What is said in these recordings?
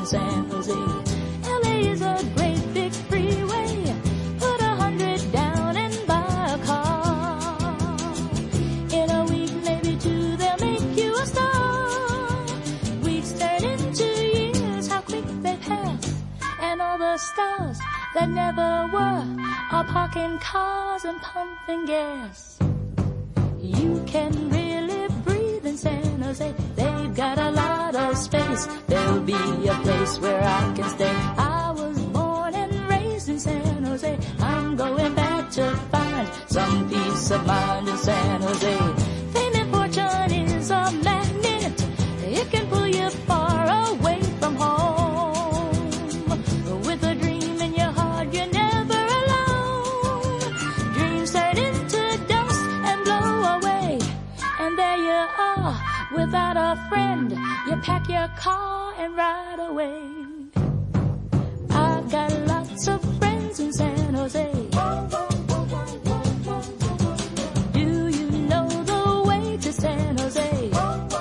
San Jose. LA is a great big freeway. Put 100 down and buy a car. In a week, maybe two, they'll make you a star. Weeks turn into years, how quick they pass. And all the stars that never were are parking cars and pumping gas. You can really breathe in San Jose. They've got a lot of space. There'll be a place where I can stay. I was born and raised in San Jose. I'm going back to find some peace of mind in San Jose. Fame and fortune is a magnet. It can pull you far away from home. With a dream in your heart, you're never alone. Dreams turn into dust and blow away. And there you are, without a friend. You pack your car and ride away. I've got lots of friends in San Jose. Do you know the way to San Jose?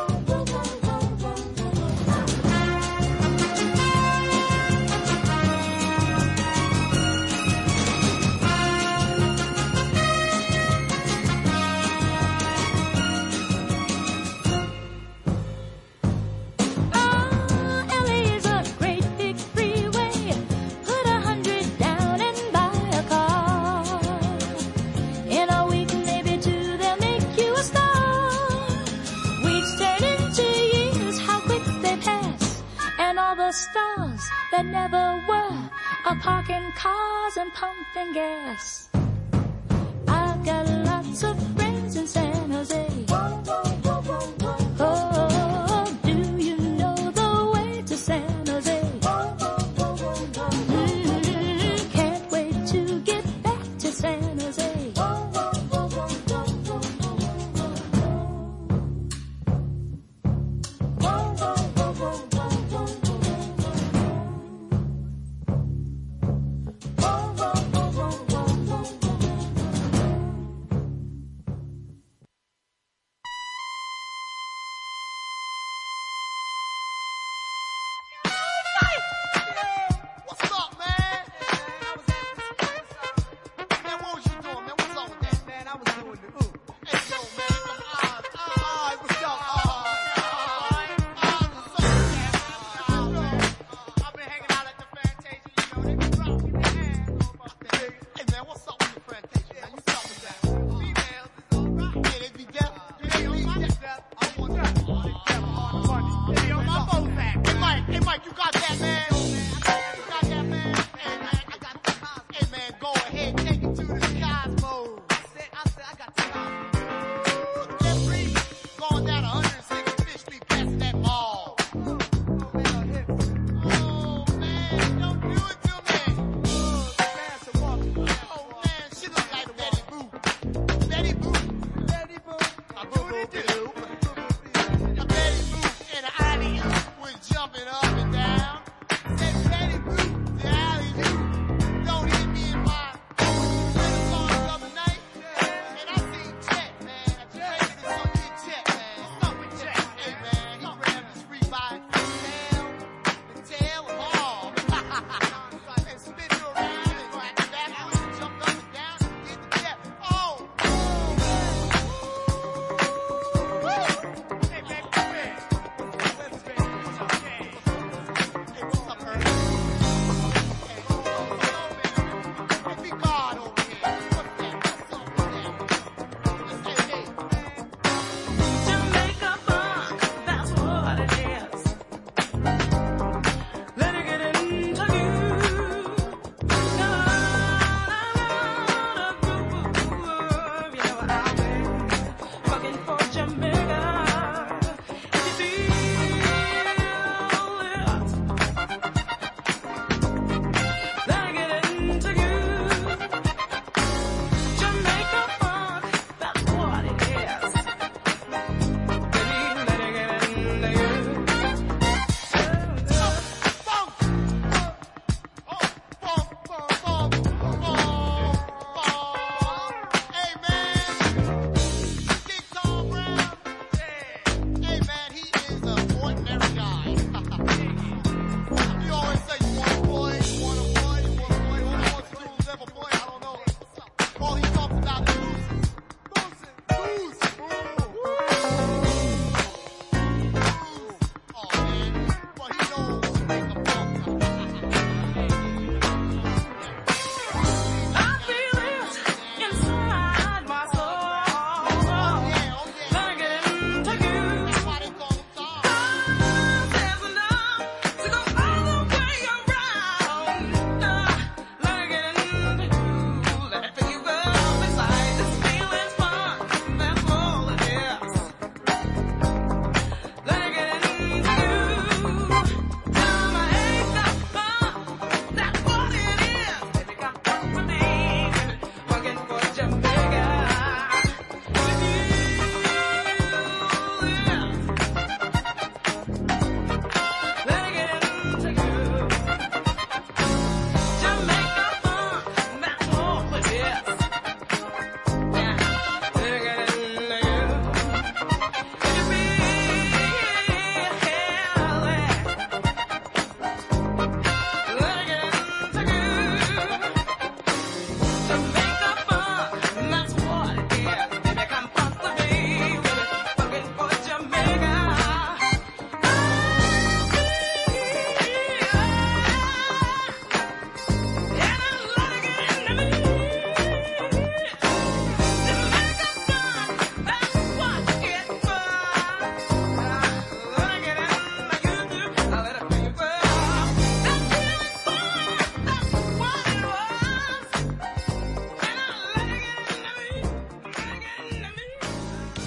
Stars that never were are parking cars and pumping gas. I've got lots of friends in San Jose. Oh, do you know the way to San Jose? Can't wait to get back to San Jose.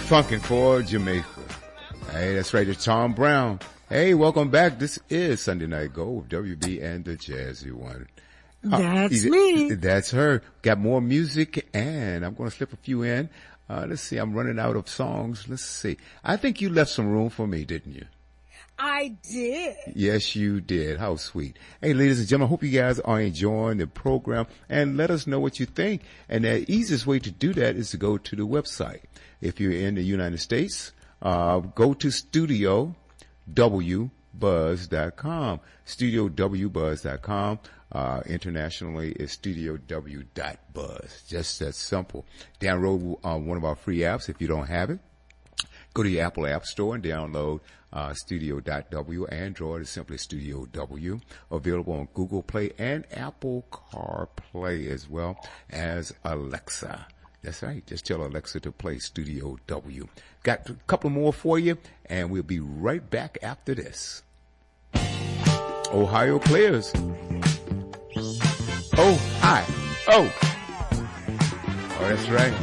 Funkin' for Jamaica. Hey, that's right. It's Tom Brown. Hey, welcome back. This is Sunday Night Go with WB and the Jazzy One. That's me. That's her. Got more music, and I'm going to slip a few in. Let's see. I'm running out of songs. Let's see. I think you left some room for me, didn't you? I did. Yes, you did. How sweet. Hey, ladies and gentlemen, I hope you guys are enjoying the program, and let us know what you think. And the easiest way to do that is to go to the website. If you're in the United States, go to StudioWBuzz.com. StudioWBuzz.com. Internationally, it's StudioW.Buzz. Just that simple. Download one of our free apps if you don't have it. Go to your Apple App Store and download Studio.W. Android is simply Studio W. Available on Google Play and Apple CarPlay as well as Alexa. That's right. Just tell Alexa to play Studio W. Got a couple more for you, and we'll be right back after this. Ohio players. Oh, hi. Oh. Oh, that's right.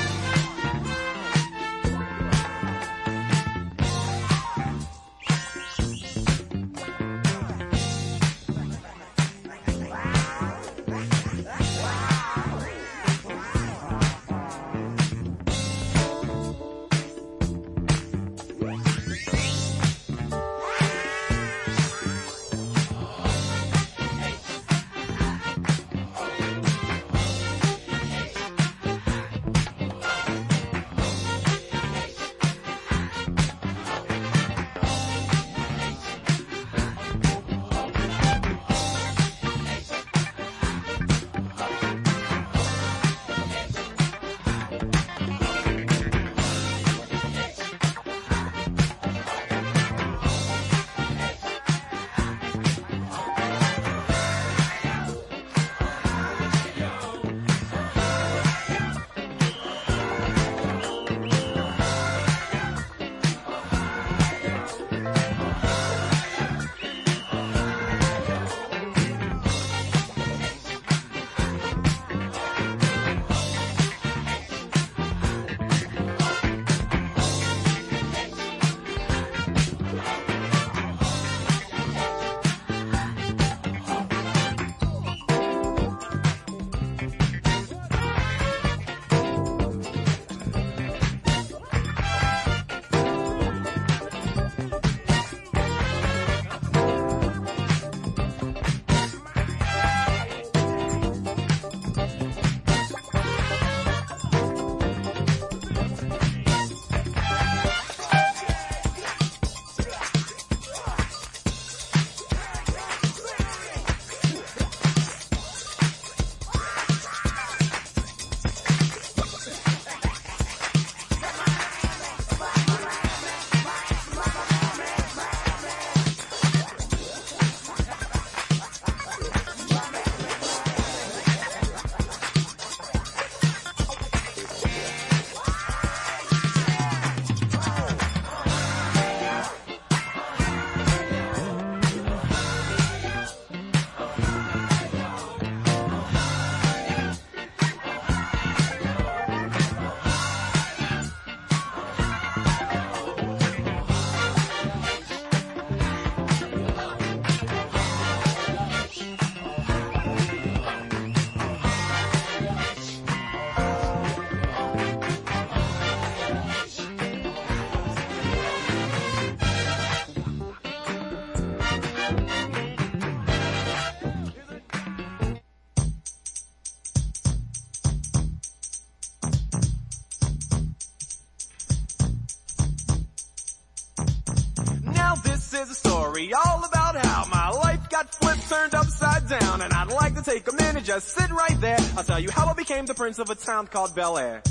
is a story all about how my life got flipped, turned upside down, and I'd like to take a minute, just sit right there. I'll tell you how I became the prince of a town called Bel Air.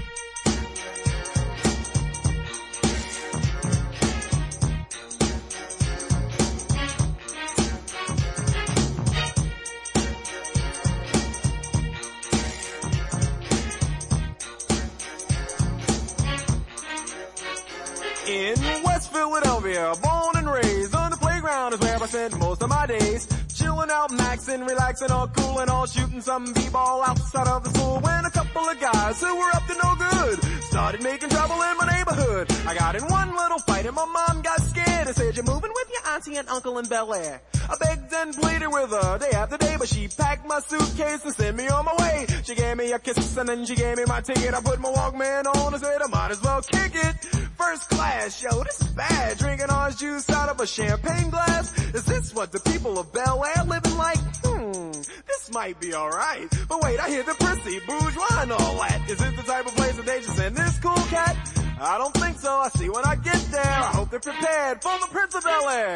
In West Philadelphia, born and raised, on the playground is where I spent most of my days. Chilling out, maxing, relaxing, all cool and all, shooting some b-ball outside of the school when a couple of guys who were up to no good started making trouble in my neighborhood. I got in one little fight and my mom got scared and said, you're moving with your auntie and uncle in Bel Air. I begged and pleaded with her day after day, but she packed my suitcase and sent me on my way. She gave me a kiss and then she gave me my ticket. I put my Walkman on and said I might as well kick it. First class, yo, this is bad. Drinking orange juice out of a champagne glass. Is this what the people of Bel Air living like? This might be alright. But wait, I hear the prissy, bourgeois and all that. Is this the type of place that they just send this cool cat? I don't think so. I see when I get there. I hope they're prepared for the Prince of Bel Air.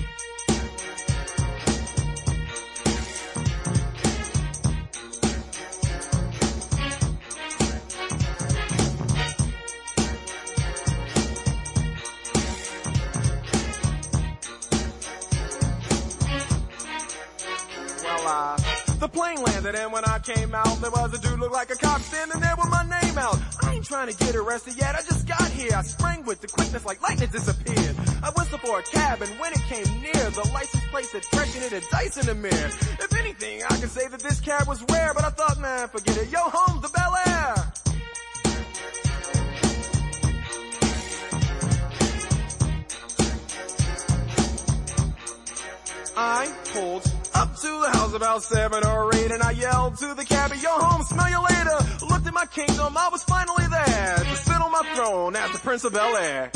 The plane landed and when I came out, there was a dude looked like a cop standing there with my name out. I ain't trying to get arrested yet, I just got here. I sprang with the quickness like lightning disappeared. I whistled for a cab and when it came near, the license plate said fresh and it had dice in the mirror. If anything, I could say that this cab was rare, but I thought, man, forget it. Yo, home to Bel Air. I pulled up to the house about 7 or 8 and I yelled to the cabbie, yo home, smell you later. Looked at my kingdom, I was finally there to sit on my throne as the Prince of Bel Air.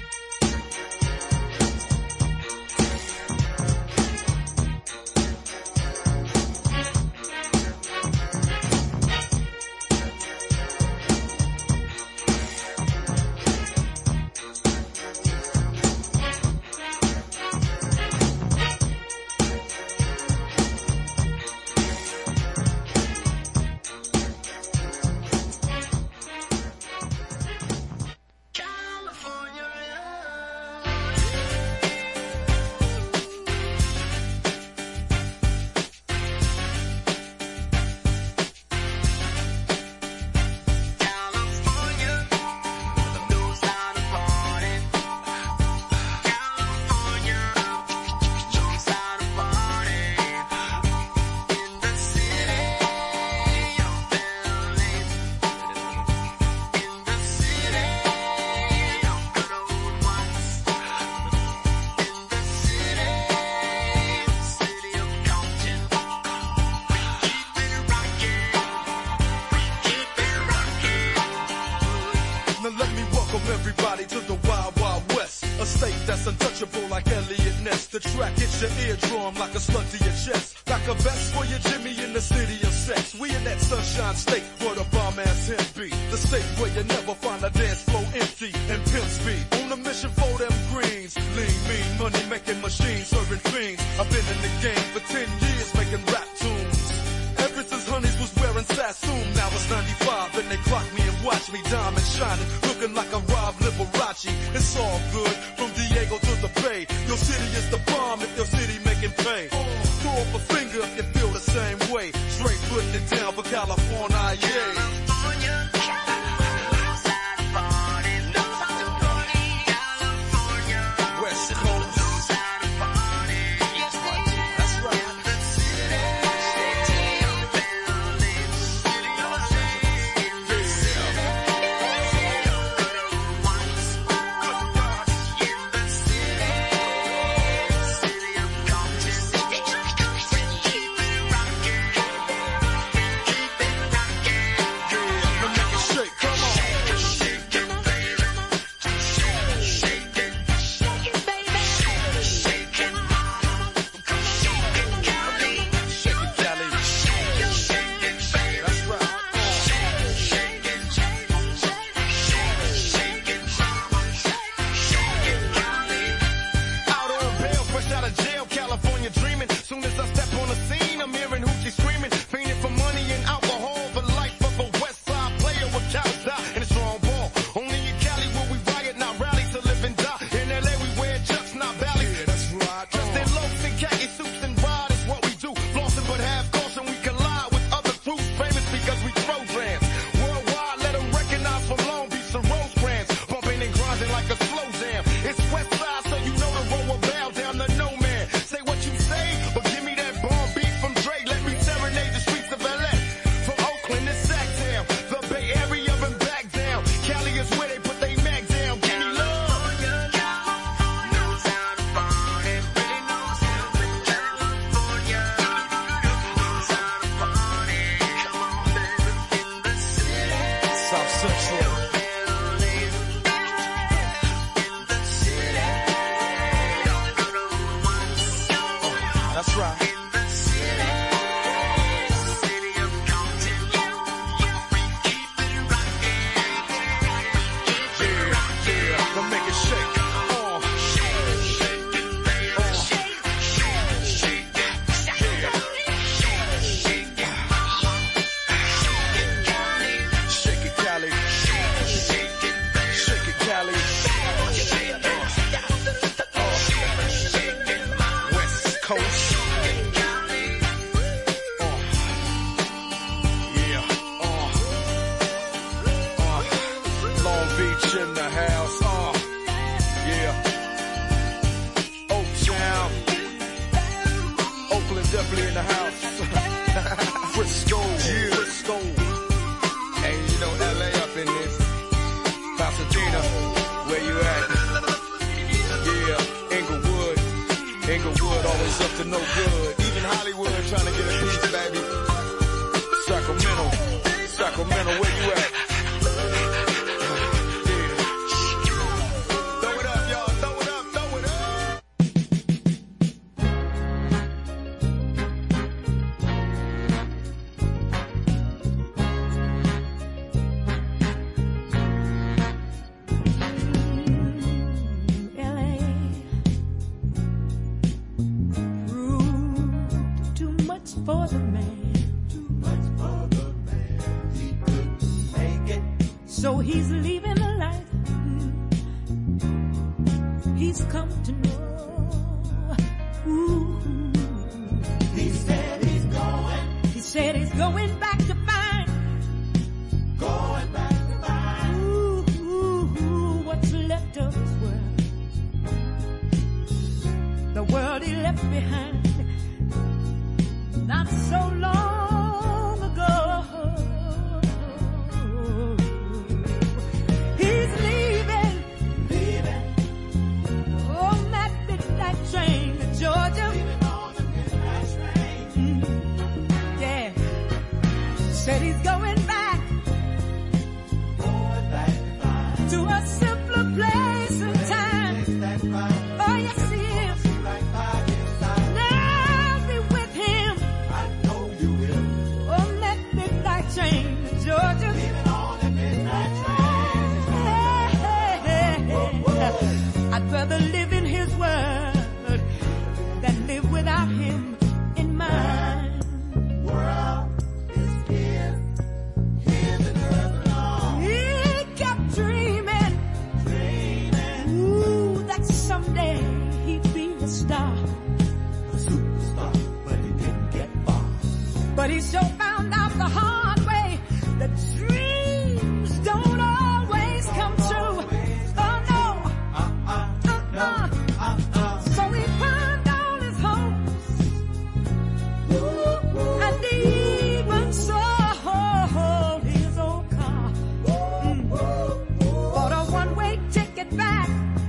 Everybody to the Wild Wild West, a state that's untouchable like Elliot Ness. The track hits your eardrum like a slug to your chest, like a vest for your Jimmy in the city of sex. We in that sunshine state where the bomb ass him be, the state where you never find a dance floor empty and pimp speed. On a mission for them greens, lean, mean, money making machines, serving fiends. I've been in the game for 10 years making rap tunes. Ever since Honeys was wearing Sassoon, now it's 95 and they clock me and watch me diamond shining, looking like a Rob Liberace. It's all good from Diego to the Bay. Your city is the bomb if your city making pay. Throw up a finger if you feel the same way. Straight putting it down for California, yeah. West Coast. to no good. Even Hollywood trying to get a piece, baby. Sacramento, where you at? Throw it up, y'all. Throw it up, throw it up. LA proved too much for the man. So he's leaving the life he's come to know. Ooh. He said he's going back to find. Ooh, what's left of his world. The world he left behind not so long ago. Train to Georgia. Yeah. Said he's going back to a simpler place and time. Oh, yes, he is. Now I'll be with him. I know you will. On that midnight train to Georgia. I'd rather live in his world than live without him in mine. World is his and hers alone. He kept dreaming, ooh, that someday he'd be a star, a superstar, but he didn't get far. But he sure found out the hard way that dreams don't always come true. Oh no. So he found all his hopes, and even sold his old car for a one-way ticket back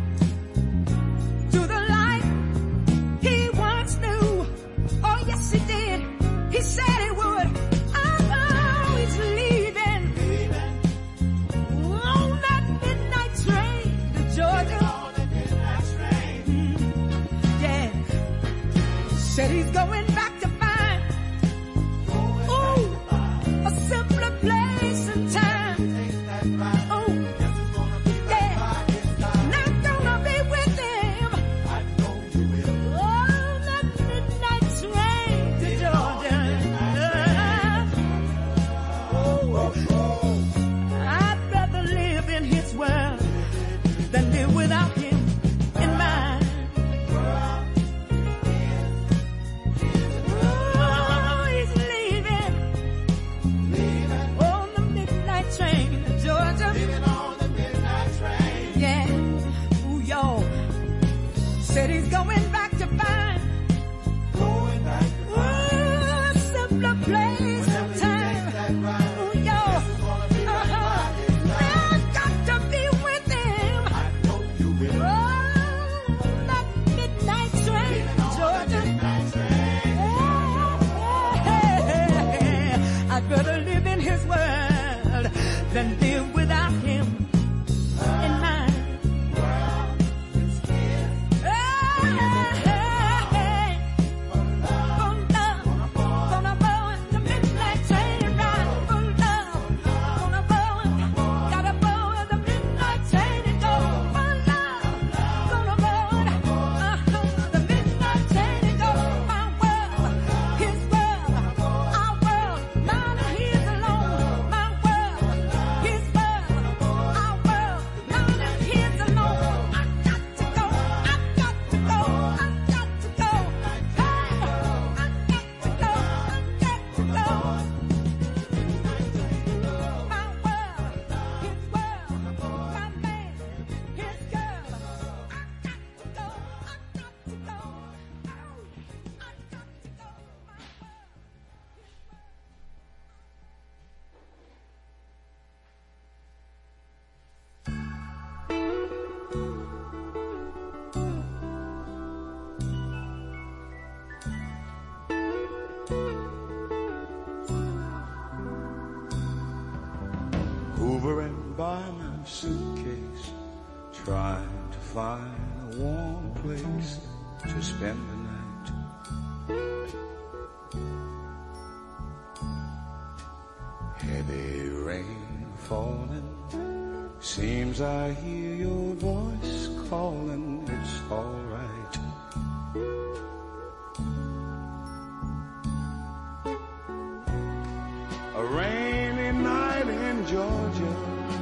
to the life he once knew. Oh yes, he did. He said he would. Oh, he's leaving on that midnight train to Georgia. Said he's going back to find, ooh, a simpler place and time. Oh, yeah, not gonna be with him. Oh, that midnight train to Georgia. I'd rather live in his world than live without him in mine. Said he's going back to find, a simpler place and time. Oh, yo, I've got to be with him. suitcase, trying to find a warm place to spend the night. Heavy rain falling, seems I hear your voice calling, it's all right. A rainy night in Georgia,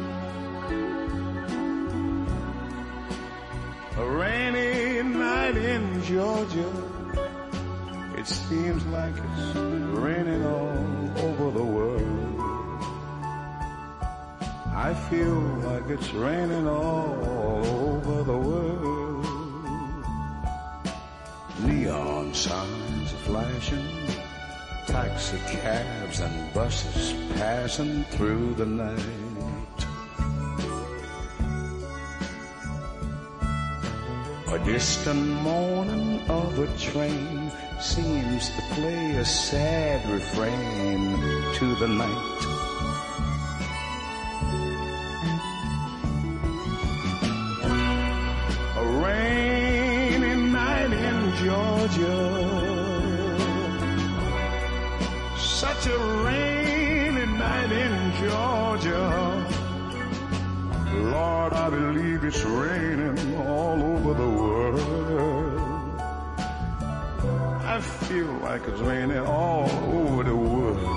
a rainy night in Georgia. It seems like it's raining all over the world. I feel like it's raining all over the world. Neon signs are flashing, taxi cabs and buses passing through the night. A distant moaning of a train seems to play a sad refrain to the night. A rainy night in Georgia, such a rainy night in Georgia. Lord, I believe it's raining all over the world. I feel like it's raining all over the world.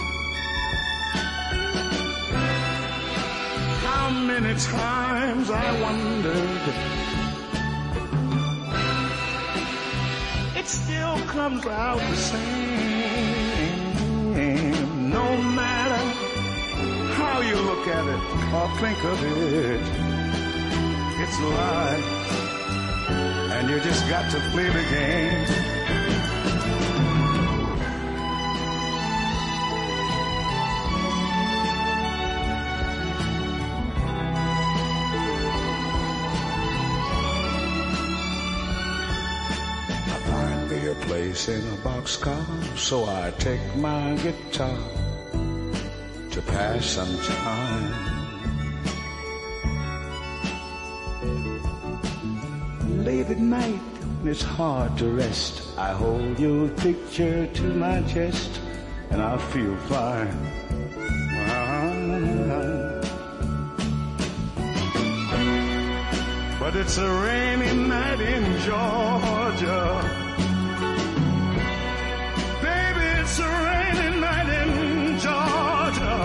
How many times I wondered, it still comes out the same. No matter how you look at it or think of it, it's life, and you just got to play the game. A place in a boxcar, so I take my guitar to pass some time. Late at night, when it's hard to rest, I hold your picture to my chest, and I feel fine. But it's a rainy night in Georgia. It's a rainy night in Georgia.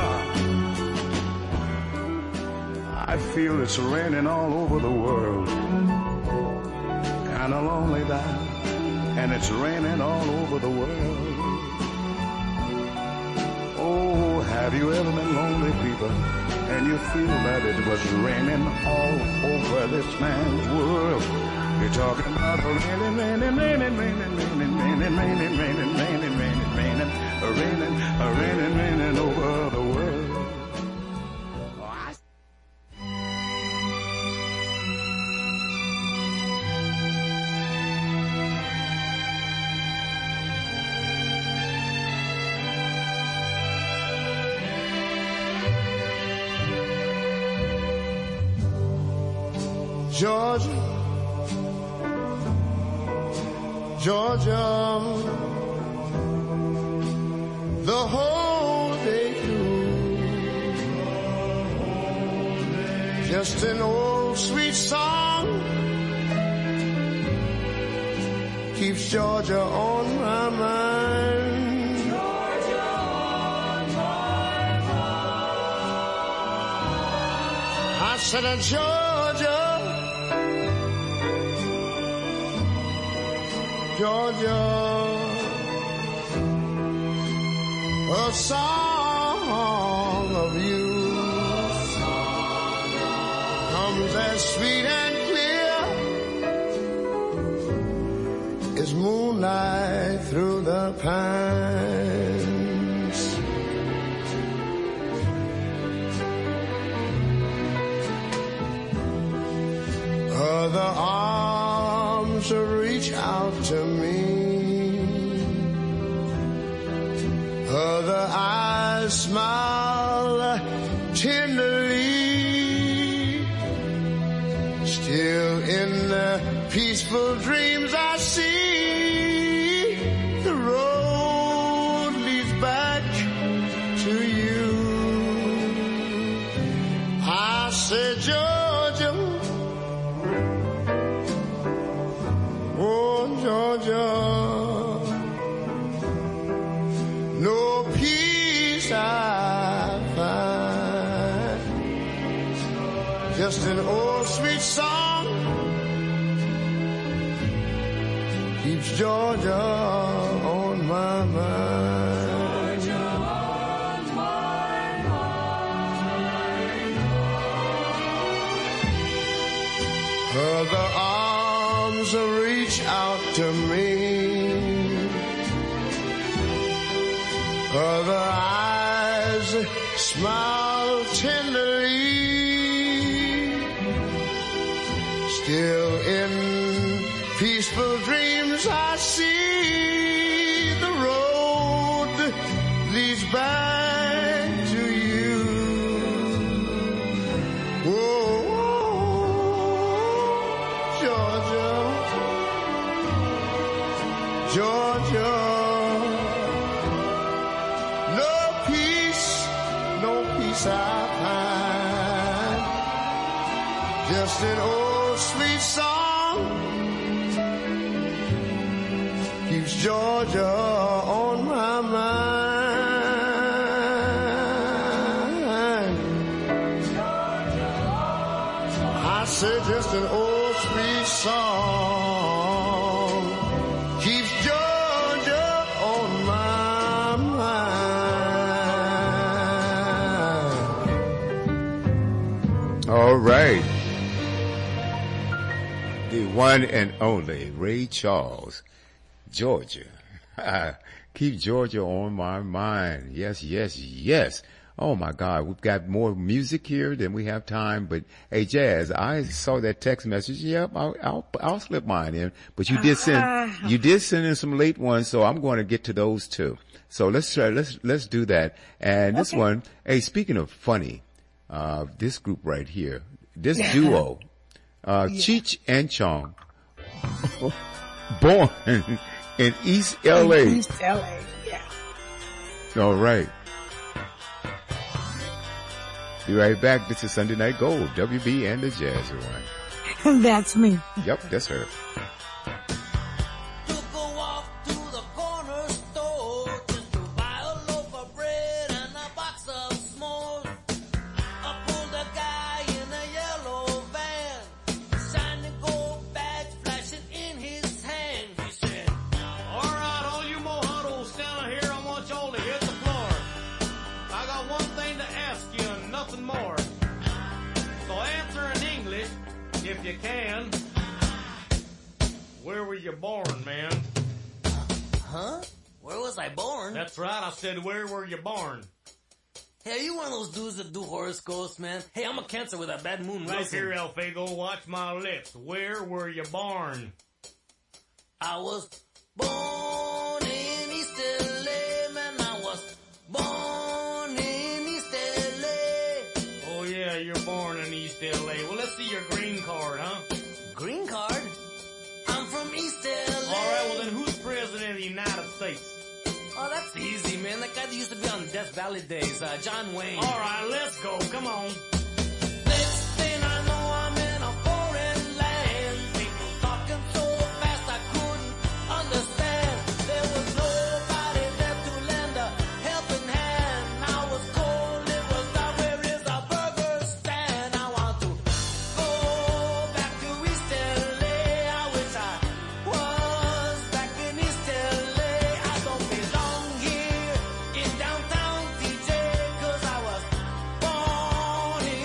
I feel it's raining all over the world. Kinda lonely down, and it's raining all over the world. Oh, have you ever been lonely, people, and you feel that it was raining all over this man's world? You're talking about a raining, raining, raining, raining, raining, raining, raining, raining, raining, raining, raining, raining, raining over the world. Georgia, Georgia, the whole day through, just an old sweet song keeps Georgia on my mind. Georgia on my mind. I said, Georgia, Georgia, a song of you comes as sweet and clear as moonlight through the pines. Other arms reach out to me, other eyes smile tenderly. in peaceful dreams I see the road leads back to you. I said, Georgia, oh Georgia, no peace I find, just an old sweet song keeps Georgia on my mind. Georgia on my mind. Other arms reach out to me, other eyes smile tenderly. Still in peaceful dreams I see the road leads back to you. Oh, Georgia, Georgia, no peace I find, just an old sweet song keeps Georgia on my mind. I said just an old sweet song keeps Georgia on my mind. All right. The one and only Ray Charles, Georgia. Keep Georgia on my mind. Yes, yes, yes. Oh my God, we've got more music here than we have time. But hey, Jazz, I saw that text message. Yep, I'll slip mine in. But you did send in some late ones, so I'm going to get to those too. So let's do that. And this one, hey, speaking of funny, this group right here, this duo, Cheech and Chong, born in East LA. East LA, yeah. All right. Be right back. This is Sunday Night Gold, WB and the Jazz Rewind. That's me. Yep, that's her. If you can, where were you born, man? Huh? Where was I born? That's right, I said, where were you born? Hey, are you one of those dudes that do horoscopes, man? Hey, I'm a Cancer with a bad moon rising. Look here, El Fago, watch my lips. Where were you born? I was born in East LA, man. I was born in East LA. Oh yeah, you're born in East LA. Well, let's see your green card, huh? Green card? I'm from East LA. Alright, well then who's president of the United States? Oh, that's easy, man. That guy that used to be on Death Valley Days, John Wayne. Alright, let's go. Come on. Next thing I know, I'm in a foreign land. People talking so fast I couldn't understand. There was nobody there to lend a helping hand. I was cold, it was dark, where is a burger stand? I want to go back to East LA. I wish I was back in East LA. I don't belong here in downtown TJ, 'cause I was born in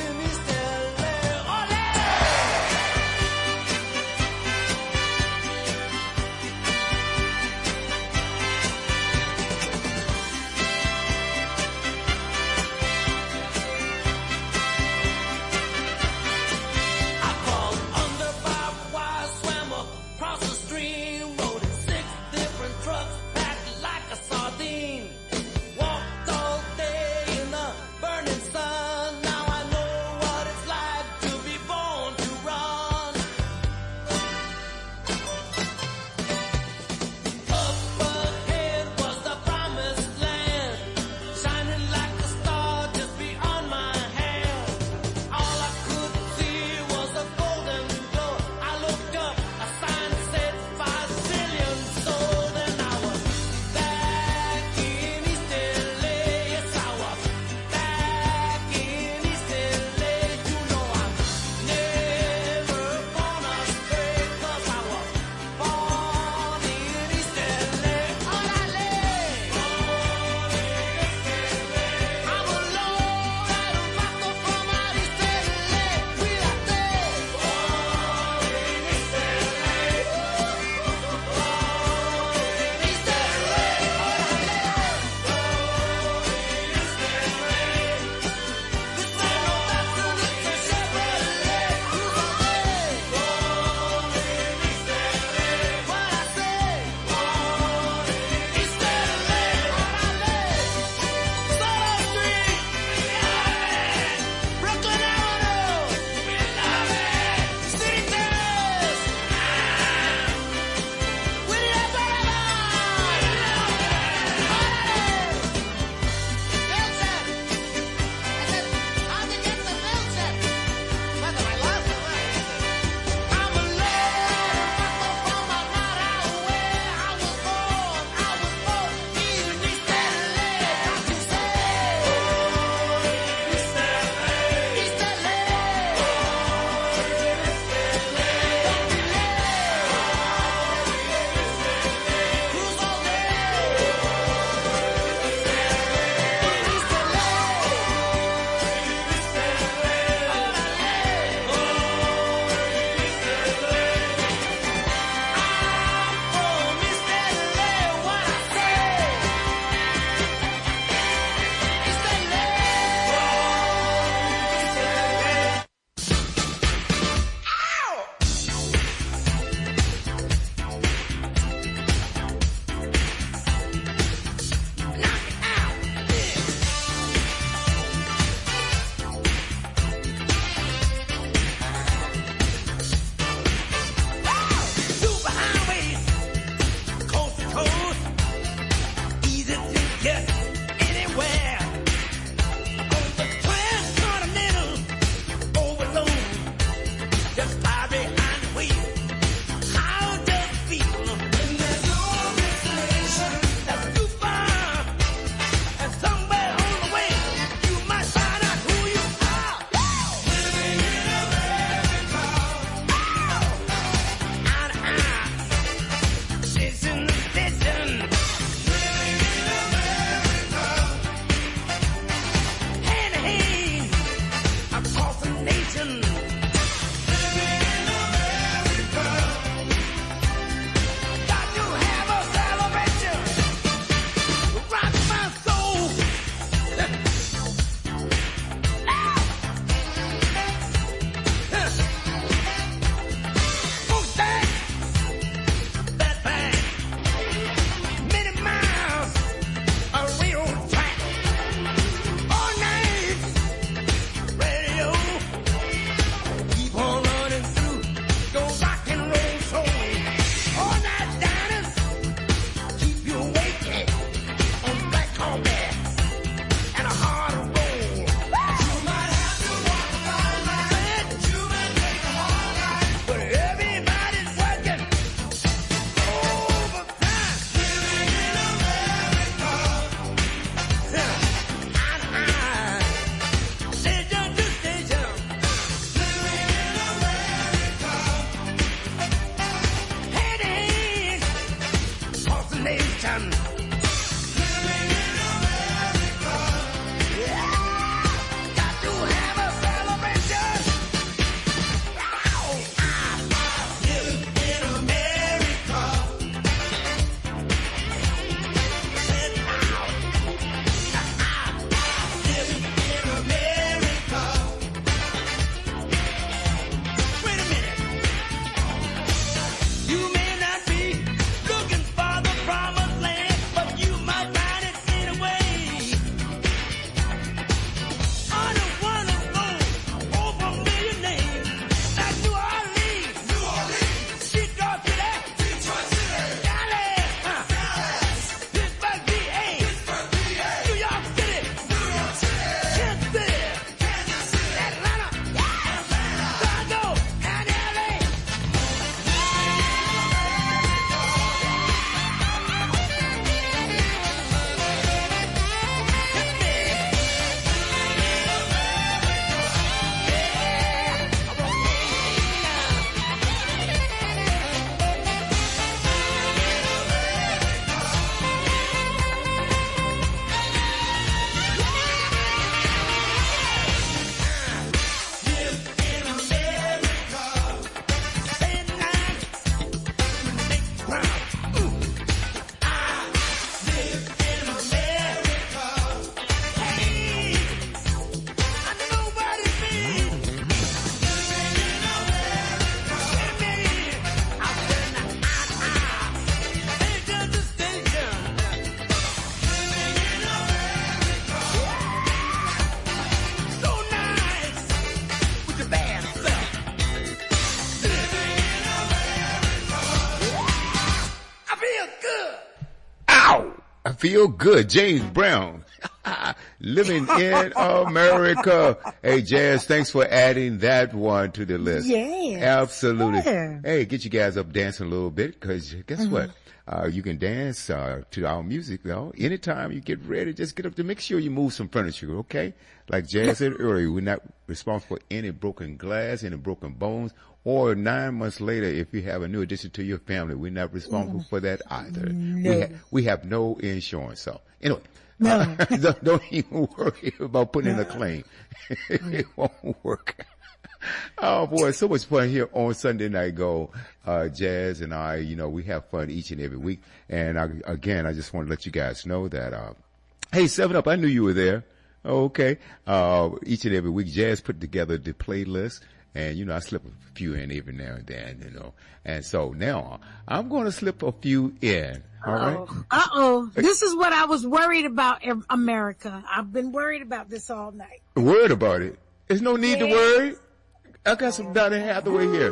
feel good. James Brown. Living in America. Hey, Jazz, thanks for adding that one to the list. Yeah. Absolutely. Yeah. Hey, get you guys up dancing a little bit, because guess what? You can dance to our music, though. Anytime you get ready, just get up to make sure you move some furniture, okay? Like Jazz said earlier, we're not responsible for any broken glass, any broken bones, or 9 months later, if you have a new addition to your family, we're not responsible for that either. No. We have no insurance. So anyway, No. don't even worry about putting in a claim. It won't work. Oh boy, so much fun here on Sunday Night Gold. Jazz and I, we have fun each and every week. And I just want to let you guys know that, hey, 7-Up, I knew you were there. Okay. Each and every week, Jazz put together the playlist. And, I slip a few in every now and then, And so now I'm going to slip a few in. All right. Uh-oh. This is what I was worried about, America. I've been worried about this all night. Worried about it? There's no need to worry. I got some Donny Hathaway here.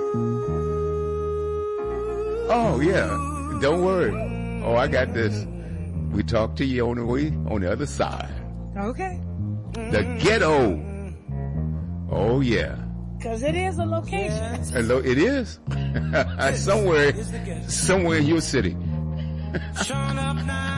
Oh, yeah. Don't worry. Oh, I got this. We talk to you on the other side. Okay. The ghetto. Oh, yeah. Because it is a location. Hello, it is. somewhere in your city. Showing up now.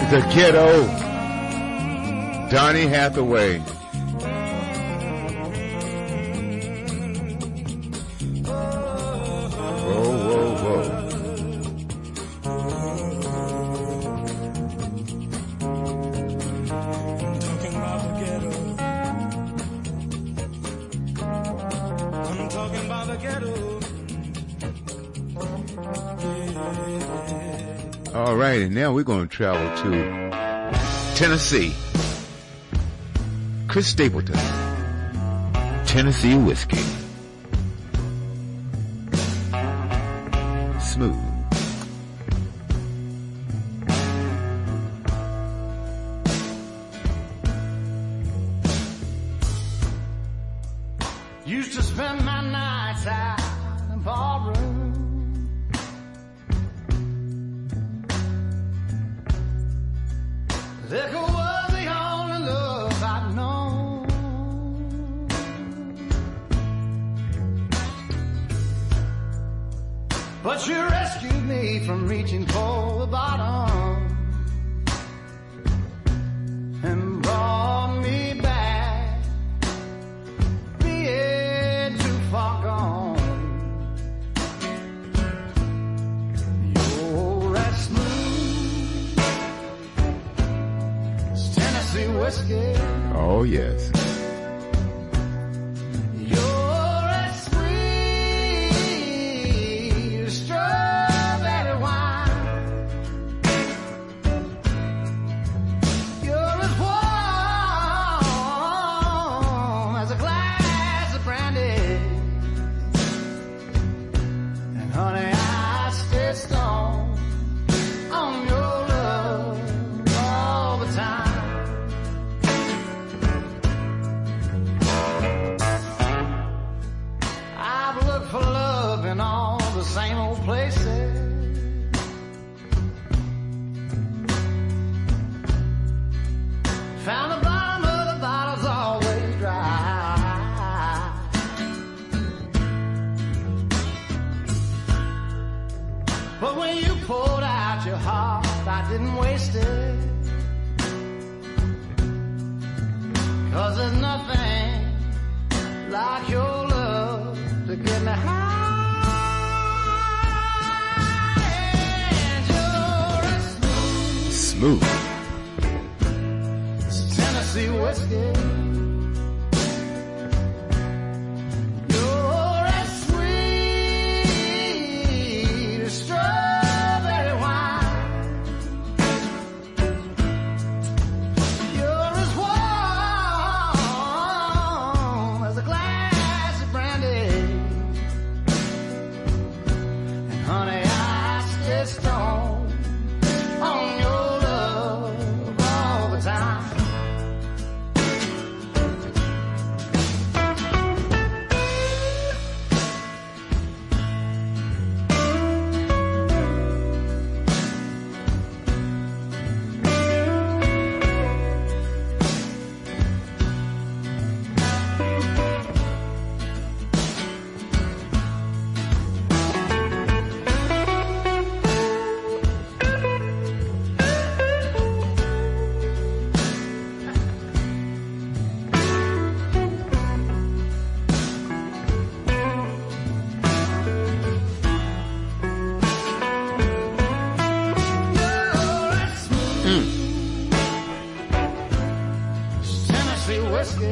The Ghetto, Donny Hathaway. Whoa, whoa, whoa. I'm talking about the ghetto. I'm talking about the ghetto. All right, and now we're going to travel to Tennessee. Chris Stapleton, Tennessee Whiskey. Smooth. Used to spend my nights out in the ballroom. Liquor was the only love I'd known. But you rescued me from reaching for the bottom and brought me back, being too far gone. You're as smooth as Tennessee whiskey. Oh, yes. You're as sweet as strawberry wine. You're as warm as a glass of brandy. And honey, I stay strong on your love all the time. I've looked for love in all the same old places. Found the bottom of the bottle's always dry. But when you poured out your heart, I didn't waste it. 'Cause there's nothing like your love to get me high. And you're as Smooth. smooth as Tennessee whiskey. You're as sweet as strawberry wine. You're as warm as a glass of brandy. And honey, I stay strong on your love all the time. You're as smooth as Tennessee whiskey.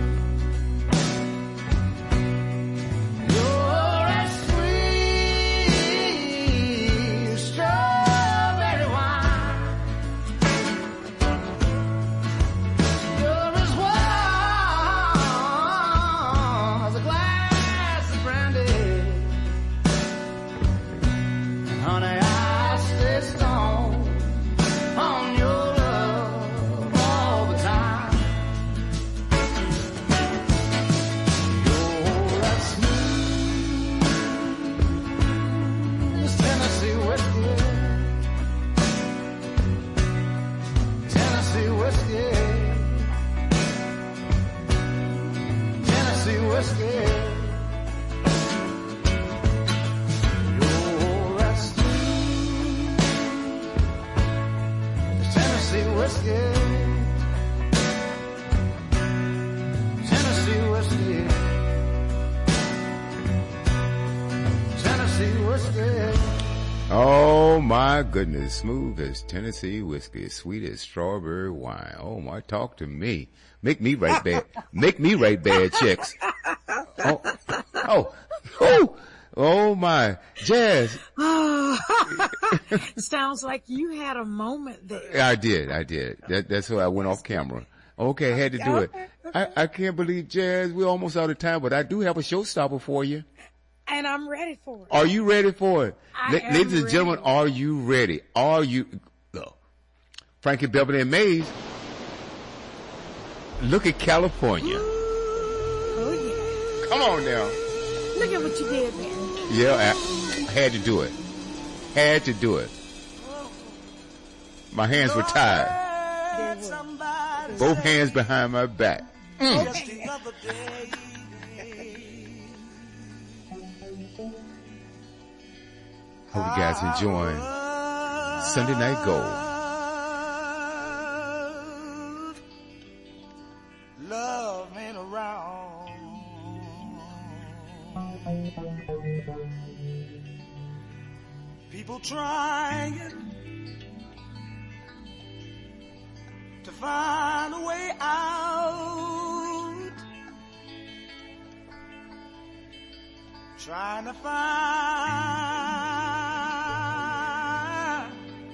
You're as sweet as strawberry wine. You're as warm as a glass of brandy. And honey, I stay strong on your love all the time. Oh my goodness. Smooth as Tennessee whiskey. Sweet as strawberry wine. Oh my, talk to me. Make me write bad checks. Oh my. Jazz. Sounds like you had a moment there. I did. That's why I went off camera. Okay, had to do it. I can't believe, Jazz, we're almost out of time, but I do have a showstopper for you. And I'm ready for it. Are you ready for it? I am Ladies and ready. gentlemen, are you ready? Frankie Beverly and Mays. Look at California. Oh yeah. Come on now. Look at what you did there. Yeah, I had to do it. Had to do it. My hands were tied. Both hands behind my back. Okay. Hope you guys enjoying Sunday Night Gold. Love ain't around. People trying to find a way out, trying to find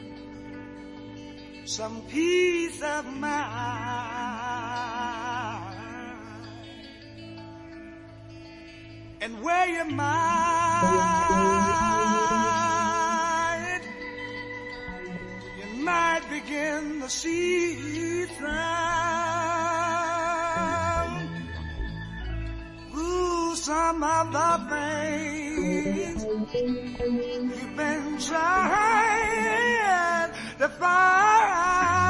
some peace of mind. And where your mind, you might begin to see some of the things you've been trying to find.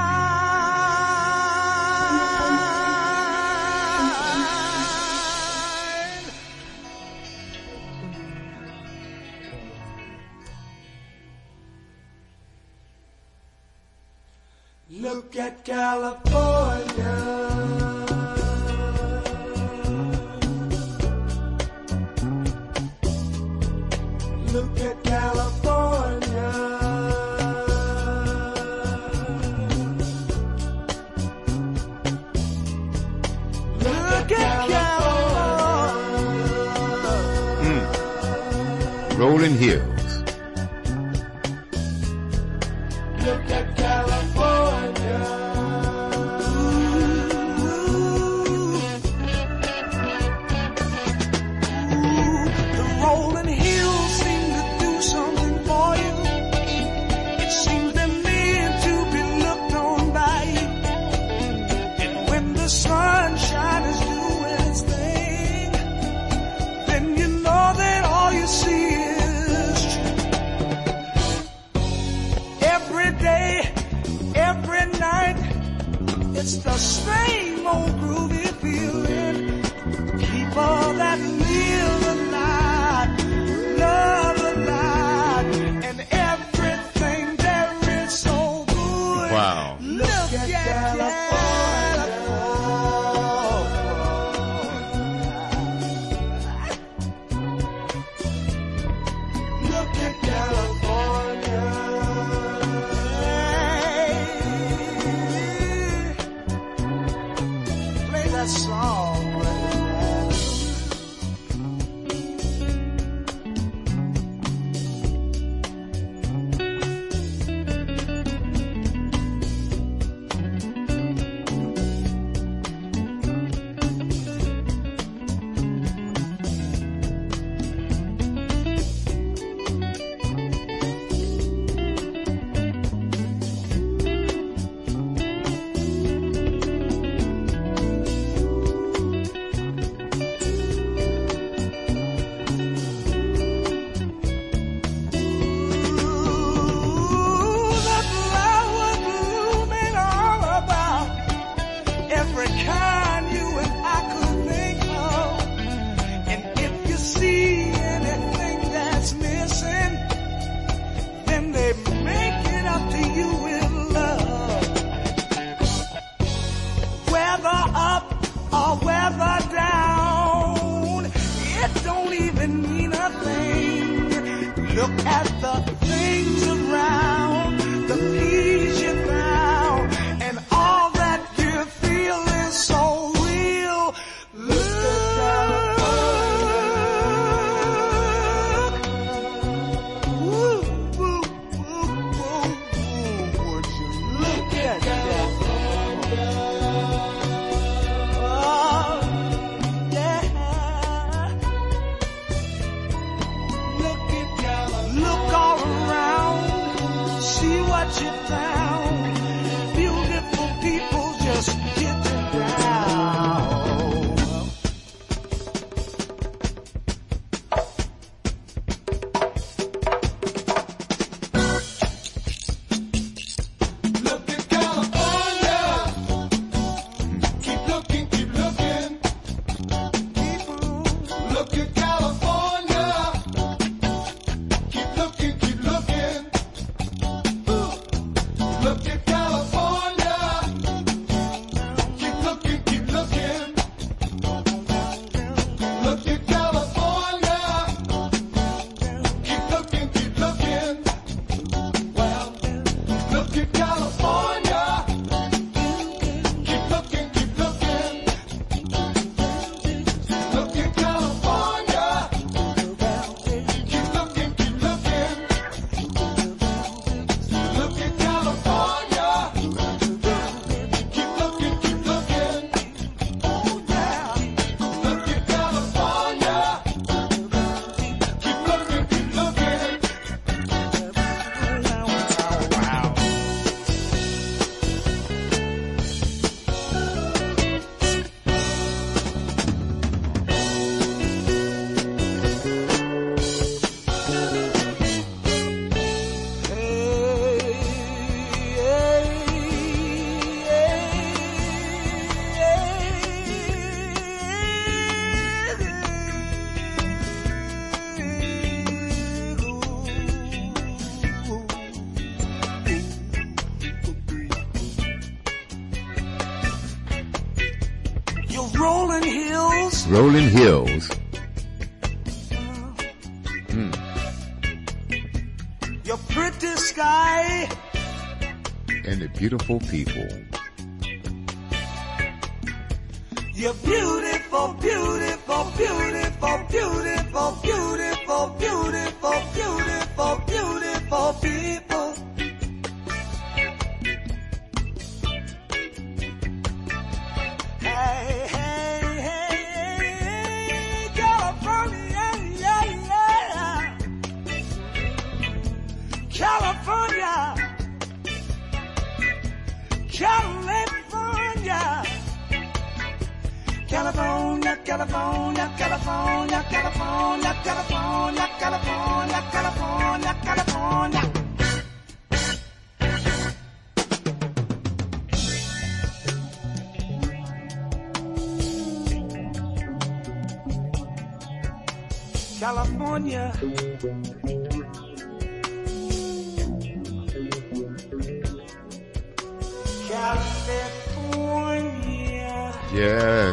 Look at California. Look at California. Look at California. Rolling Hills. Look at California. The rolling hills seem to do something for you. It seems they're meant to be looked on by you. And when the sunshine is doing its thing, then you know that all you see is every day, every night. It's the same old groovy feeling. People that live alive, love alive, and everything there is so good. Wow. Look at California. Look at California. Play that song right now. just getting down. Look at California. Keep looking, keep looking. Look at California. Keep looking, keep looking. Look at California. Keep looking, keep looking. Look at California. Keep looking, keep looking. Well, look at California. Keep looking, keep looking. Look at California. Keep looking, keep looking. Look at California. Keep looking, keep looking. Oh yeah. Look at California. Keep looking, keep looking. Wow. You're rolling hills, Rolling Hills. your pretty sky, And the beautiful people. you're beautiful, beautiful, beautiful, beautiful, beautiful, beautiful, beautiful, beautiful people. Hey, hey, hey, hey, California, yeah, yeah. California, California, California, California, California, California, California, California, California, California. California. California. Yes.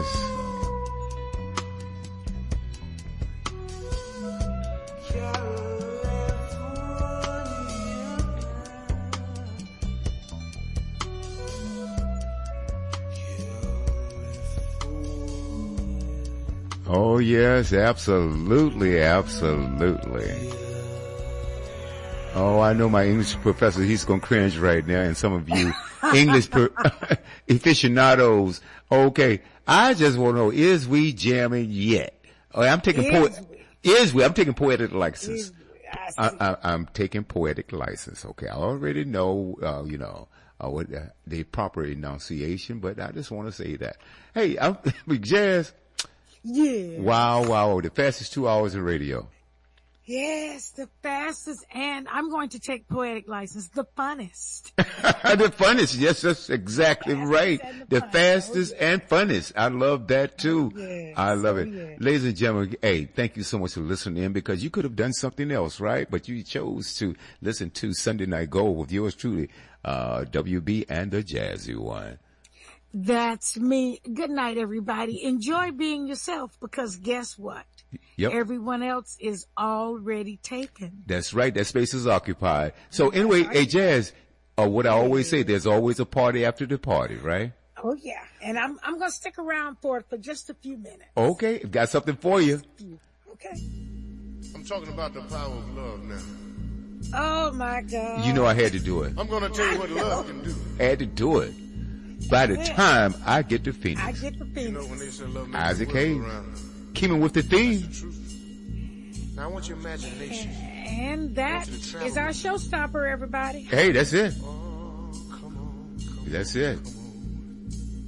Oh yes, absolutely, absolutely. Oh, I know my English professor, he's gonna cringe right now, and some of you English aficionados. Okay, I just want to know, is we jamming yet? Oh, I'm taking I'm taking poetic license. I'm taking poetic license. Okay, I already know, what the proper enunciation, but I just want to say that. Hey, I'm Jazz. Yeah. Wow, the fastest 2 hours in radio. Yes, the fastest, and I'm going to take poetic license, the funnest. The funnest, yes, that's exactly right. The fastest and funnest. I love that too. Yes. I love it. Yes. Ladies and gentlemen, hey, thank you so much for listening in, because you could have done something else, right? But you chose to listen to Sunday Night Gold with yours truly, WB and the Jazzy One. That's me. Good night, everybody. Enjoy being yourself, because guess what? Yep. Everyone else is already taken. That's right. That space is occupied. So anyway, hey, Jazz, what I always say, there's always a party after the party, right? Oh yeah. And I'm going to stick around for it for just a few minutes. Okay. I've got something for you. Okay. I'm talking about the power of love now. Oh my God. You know I had to do it. I'm going to tell you what love can do. I had to do it. By the time I get to Phoenix. I get the Phoenix. You know when they say love makes Isaac the world Hayes. go round. Keeping with the theme. Now I want your imagination. And that is our showstopper, everybody. Hey, that's it. Oh, come on. That's it.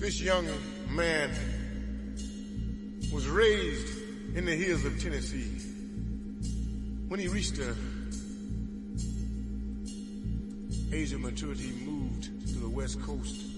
This young man was raised in the hills of Tennessee. When he reached the age of maturity, he moved to the West Coast